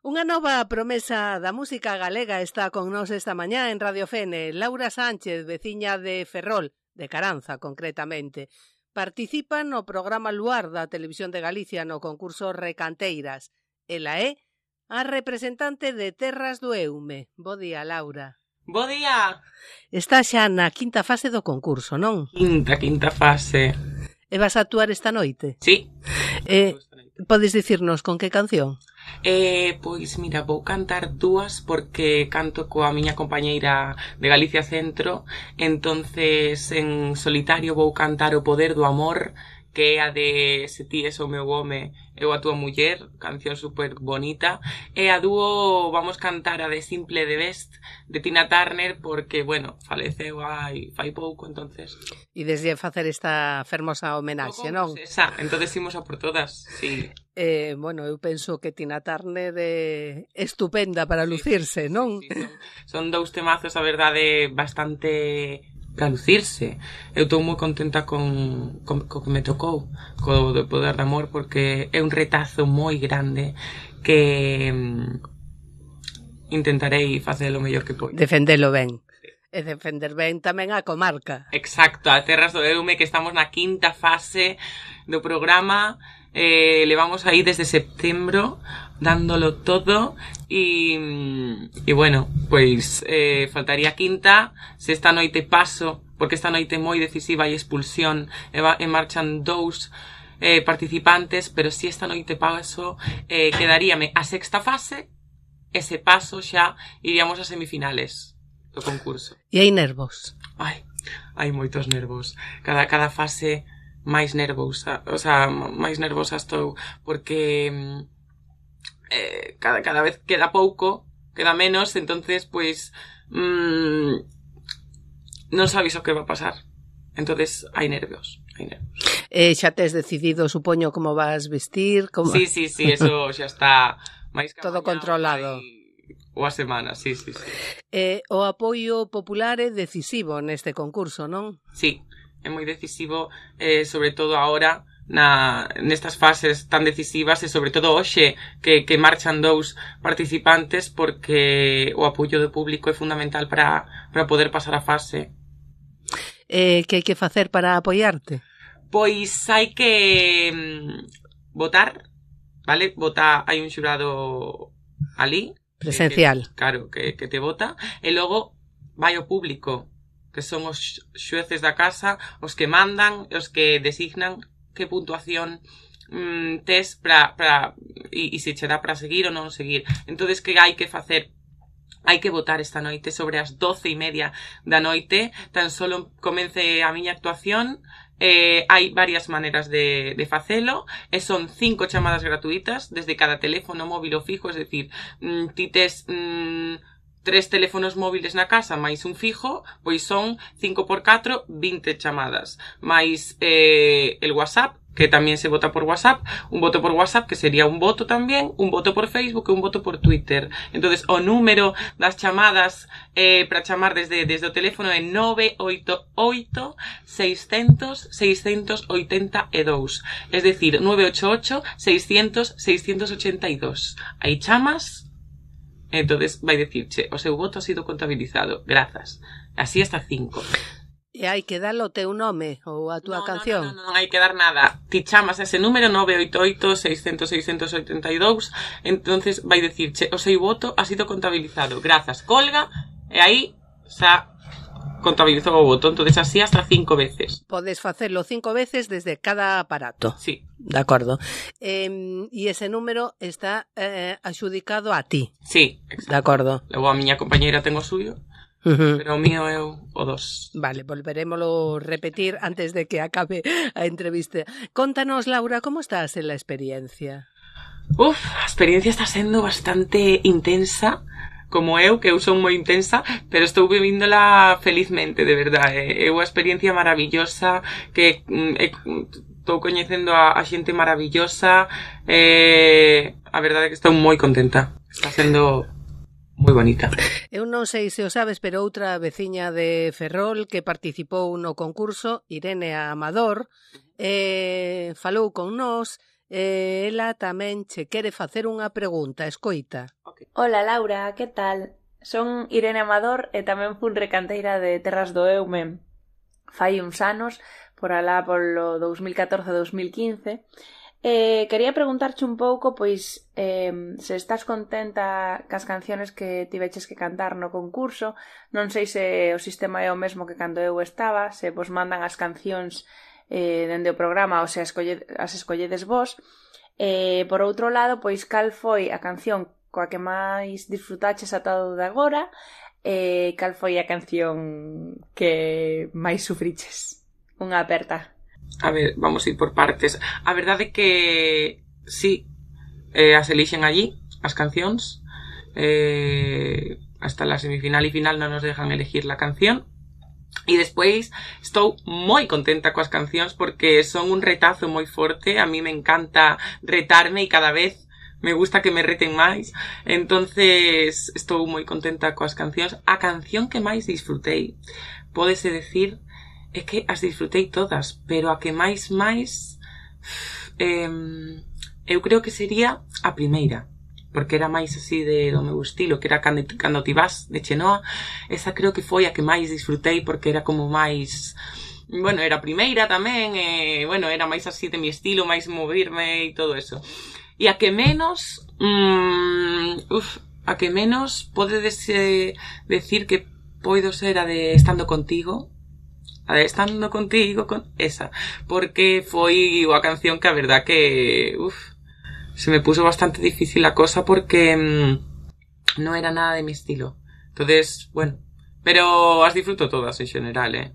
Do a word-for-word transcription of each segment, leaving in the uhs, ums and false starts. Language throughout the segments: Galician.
Unha nova promesa da música galega está con nós esta mañá en Radio Fene. Laura Sánchez, veciña de Ferrol, de Caranza concretamente, participa no programa Luar da Televisión de Galicia no concurso Recanteiras. Ela é a representante de Terras do Eume. Bo día, Laura. Bo día. Está xa na quinta fase do concurso, non? Quinta, quinta fase. E vas a actuar esta noite? Sí. Eh, podes dicirnos con que canción? Eh, pois mira, vou cantar dúas porque canto coa miña compañeira de Galicia Centro. Entonces en solitario vou cantar O Poder do Amor, que é a de Se ti es o meu home, eu a tua muller, canción super bonita. E a dúo vamos cantar a de Simple de Best, de Tina Turner, porque, bueno, faleceu hai fai pouco, entonces. E desde facer esta fermosa homenaxe, non? Esa, entonces imos a por todas, sí. Eh, bueno, eu penso que Tina Turner é estupenda para lucirse, sí, non? Sí, sí, son, son dous temazos, a verdade, bastante para lucirse. Eu estou moi contenta con, con, con que me tocou, co do Poder de Amor, porque é un retazo moi grande que mm, intentarei facelo o mellor que podo. Defendelo ben. Sí. E defender ben tamén a comarca. Exacto, a Terras do Eume, que estamos na quinta fase do programa. Eh, levamos aí desde setembro dándolo todo e, e bueno, pois eh, faltaría quinta. Se esta noite paso, porque esta noite moi decisiva e expulsión e, va, e marchan dous eh, participantes, pero se esta noite paso eh, quedaríame a sexta fase e se paso xa iríamos a semifinales do concurso. E hai nervos? Ai, hai moitos nervos. Cada, cada fase máis nervosa, o sea, máis nervosa estou, porque eh, cada, cada vez queda pouco, queda menos, entonces, pois, mmm, non sabes o que va a pasar. Entonces, hai nervios, hai nervios. Eh, xa tes decidido, supoño, como vas vestir? Como... Sí, sí, sí, eso xa está máis todo controlado. Ou a semana, sí, sí, sí. Eh, o apoio popular é decisivo neste concurso, non? Sí. É moi decisivo, eh, sobre todo agora, na, nestas fases tan decisivas, e sobre todo hoxe, que, que marchan dous participantes, porque o apoio do público é fundamental para, para poder pasar a fase. Eh, que hai que facer para apoiarte? Pois hai que mm, votar, vale? Vota, hai un xurado ali. Presencial. Que, claro, que, que te vota, e logo vai o público, que son os xueces da casa, os que mandan, os que designan que puntuación mm, tes para para e, e se che dá para seguir ou non seguir. Entonces, que hai que facer? Hai que votar esta noite sobre as doce e media da noite. Tan solo comence a miña actuación. Eh, hai varias maneras de, de facelo, e son cinco chamadas gratuitas desde cada teléfono móvil ou fijo, es decir, mm, ti tes mm, tres teléfonos móviles na casa máis un fijo, pois son cinco por catro, vinte chamadas. Máis eh, el WhatsApp, que tamén se vota por WhatsApp, un voto por WhatsApp, que sería un voto tamén, un voto por Facebook e un voto por Twitter. Entonces, o número das chamadas eh, para chamar desde, desde o teléfono é nove oito oito, seiscentos, seiscentos oitenta e dous. Es decir, nove ocho ocho, seiscentos, seiscentos ochenta e dous. Aí chamas. Entonces vai dicirche, o seu voto ha sido contabilizado, grazas. Así hasta cinco. E hai que dar o teu nome ou a túa no, canción? Non, non, non, non hai que dar nada. Ti chamas ese número nove oito oito, seiscentos, seiscentos oitenta e dous, entonces vai dicirche, o seu voto ha sido contabilizado, grazas, colga, e aí xa contabilizou o voto. Entonces así hasta cinco veces. Podes facelo cinco veces desde cada aparato. Sí. De acordo. Eh, e ese número está eh, axudicado a ti. Sí, exacto. De acordo. Logo a miña compañeira ten o suyo, uh-huh. Pero o mío é o, o dos. Vale, volverémolo repetir antes de que acabe a entrevista. Contanos, Laura, como estás en la experiencia? Uf, a experiencia está sendo bastante intensa, como eu, que eu son moi intensa, pero estou vivíndola felizmente, de verdade. É unha experiencia maravillosa, que é, estou coñecendo a, a xente maravillosa, e a verdade é que estou moi contenta. Está sendo moi bonita. Eu non sei se o sabes, pero outra veciña de Ferrol que participou no concurso, Irene Amador, eh, falou con nós e ela tamén che quere facer unha pregunta, escoita. Okay. Hola Laura, que tal? Son Irene Amador e tamén fun recanteira de Terras do Eume fai uns anos, por alá polo dous mil catorce dous mil quince. Eh, quería preguntarche un pouco, pois, eh, se estás contenta cas canciones que tiveches que cantar no concurso. Non sei se o sistema é o mesmo que cando eu estaba, se vos mandan as cancións eh, dende o programa ou se escolle, as escolledes vos. Eh, por outro lado, pois, cal foi a canción coa que máis disfrutaches atado de agora e cal foi a canción que máis sufriches? Unha aperta. A ver, vamos a ir por partes. A verdade é que sí, eh, as elixen allí, as cancións. Eh, hasta la semifinal e final non nos dejan elegir la canción. E despois estou moi contenta coas cancións porque son un retazo moi forte. A mí me encanta retarme e cada vez me gusta que me reten máis. Entonces estou moi contenta coas cancións. A canción que máis disfrutei, pódese decir, é que as disfrutei todas, pero a que máis máis eh, eu creo que sería a primeira, porque era máis así de do meu estilo, que era Cando, cando ti vas, de Chenoa. Esa creo que foi a que máis disfrutei porque era como máis, bueno, era a primeira tamén, e, bueno, era máis así de mi estilo, máis moverme e todo eso. E a que menos mmm, uf, a que menos podedes eh, decir que poido ser a de Estando Contigo. A de Estando Contigo, con esa, porque foi a canción que a verdad que uf, se me puso bastante difícil la cosa porque mmm, no era nada de mi estilo. Entonces, bueno, pero as disfruto todas en general, eh.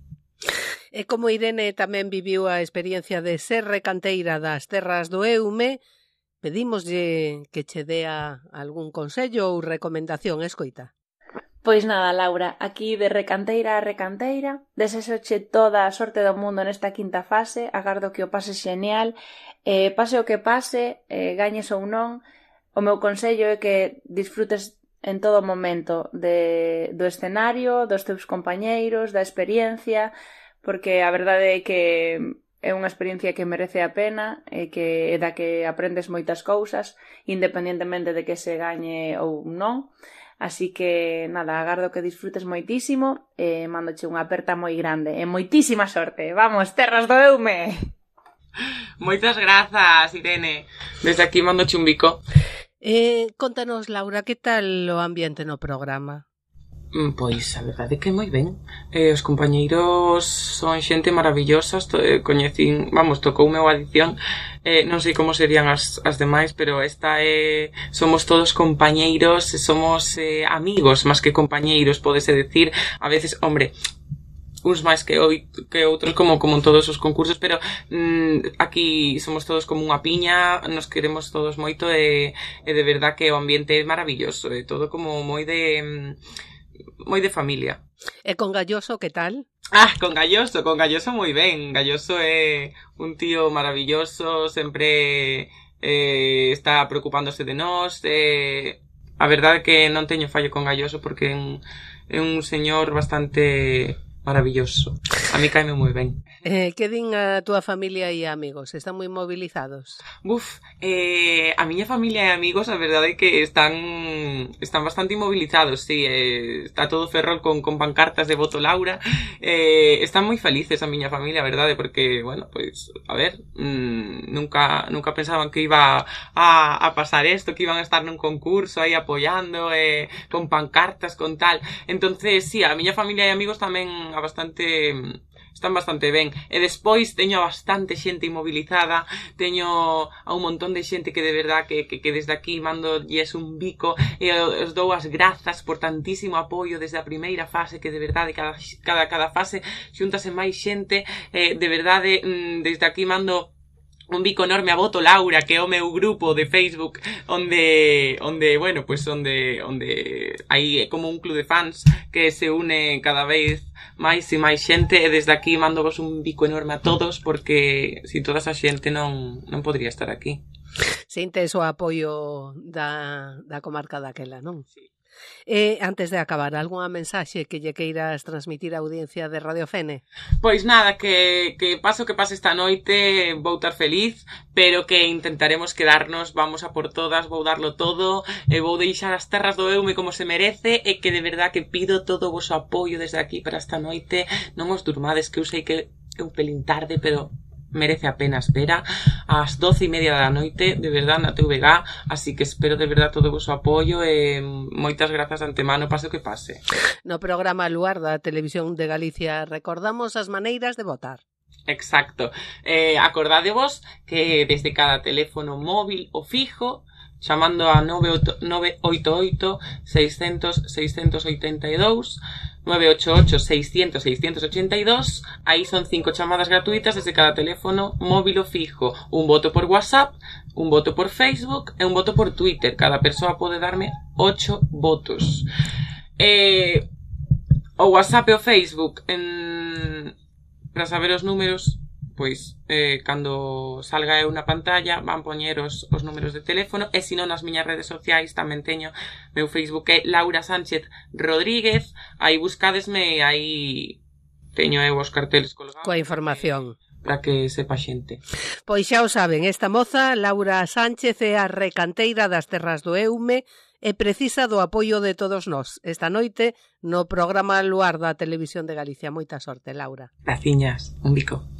E como Irene tamén viviu a experiencia de ser recanteira das Terras do Eume, pedímoslle que che dea algún consello ou recomendación, escoita. Pois nada, Laura, aquí de recanteira a recanteira, desexoche toda a sorte do mundo nesta quinta fase, agardo que o pases xenial, eh, pase o que pase, eh, gañes ou non, o meu consello é que disfrutes en todo momento de, do escenario, dos teus compañeiros, da experiencia, porque a verdade é que é unha experiencia que merece a pena e que é da que aprendes moitas cousas, independentemente de que se gañe ou non. Así que, nada, agardo que disfrutes moitísimo e mandoche unha aperta moi grande. E moitísima sorte. Vamos, Terras do Eume! Moitas grazas, Irene. Desde aquí mandoche un bico. Eh, contanos, Laura, que tal o ambiente no programa? Pois, a verdade é que moi ben. Eh, os compañeiros son xente maravillosa. Eh, coñecín, vamos, tocoume a adición. Eh, non sei como serían as, as demais, pero esta é... Eh, somos todos compañeiros, somos eh, amigos, máis que compañeiros, pódese decir. A veces, hombre, uns máis que, oi, que outros, como, como en todos os concursos, pero mm, aquí somos todos como unha piña, nos queremos todos moito e, e de verdad que o ambiente é maravilloso. É todo como moi de... Mm, moi de familia. E con Galloso, que tal? Ah, con Galloso, con Galloso moi ben. Galloso é un tío maravilloso, sempre eh, está preocupándose de nós. Eh, a verdade é que non teño fallo con Galloso porque é un, é un señor bastante maravilloso. A mí caime moi ben. Eh, que din a túa familia e amigos? Están moi movilizados? Buf, eh, a miña familia e amigos a verdade é que están están bastante inmovilizados, sí, eh, está todo Ferrol con, con pancartas de voto Laura, eh, están moi felices a miña familia, a verdade, porque, bueno, pois, a ver, mmm, nunca nunca pensaban que iba a, a pasar esto, que iban a estar nun concurso aí apoiando, eh, con pancartas, con tal. Entonces, sí, a miña familia e amigos tamén a bastante... están bastante ben. E despois teño a bastante xente inmobilizada, teño a un montón de xente que de verdad que, que, que desde aquí mando lles un bico e os dou as grazas por tantísimo apoio desde a primeira fase, que de verdade cada, cada, cada fase xuntase máis xente, eh, de verdade desde aquí mando un bico enorme a Voto Laura, que é o meu grupo de Facebook onde, onde bueno, pues onde, onde hai como un club de fans que se une cada vez máis e máis xente, e desde aquí mando vos un bico enorme a todos, porque sin toda esa xente non, non podría estar aquí. Sintes o apoio da, da comarca daquela, non? Sí. E, antes de acabar, algunha mensaxe que lle queiras transmitir á audiencia de Radio Fene? Pois nada, que, que paso que pase esta noite, vou estar feliz, pero que intentaremos quedarnos, vamos a por todas, vou darlo todo, e vou deixar as terras do Eume como se merece, e que de verdad que pido todo o vosso apoio desde aquí para esta noite. Non os durmades, que eu sei que é un pelín tarde, pero merece a pena espera, ás doce e media da noite, de verdad, na T V G, así que espero de verdad todo o vosso apoio e moitas grazas de antemano, pase o que pase. No programa Luar da Televisión de Galicia recordamos as maneiras de votar. Exacto. Eh, acordádevos que desde cada teléfono móvil ou fijo, chamando a nove oito oito, seiscentos, seiscentos oitenta e dous, nove ocho ocho, seiscentos, seiscentos ochenta e dous, aí son cinco chamadas gratuitas desde cada teléfono móvil ou fijo. Un voto por WhatsApp, un voto por Facebook e un voto por Twitter. Cada persoa pode darme ocho votos. Eh, o WhatsApp e o Facebook, en... para saber os números, pois, eh, cando salga eu na pantalla, van poñer os, os números de teléfono, e se non nas miñas redes sociais tamén teño meu Facebook é Laura Sánchez Rodríguez, aí buscádesme, aí teño eu os carteles colgados. Coa información. Para que sepa xente. Pois xa o saben, esta moza, Laura Sánchez, é a recanteira das terras do Eume e precisa do apoio de todos nós esta noite no programa Luar da Televisión de Galicia. Moita sorte, Laura. Graciñas, un bico.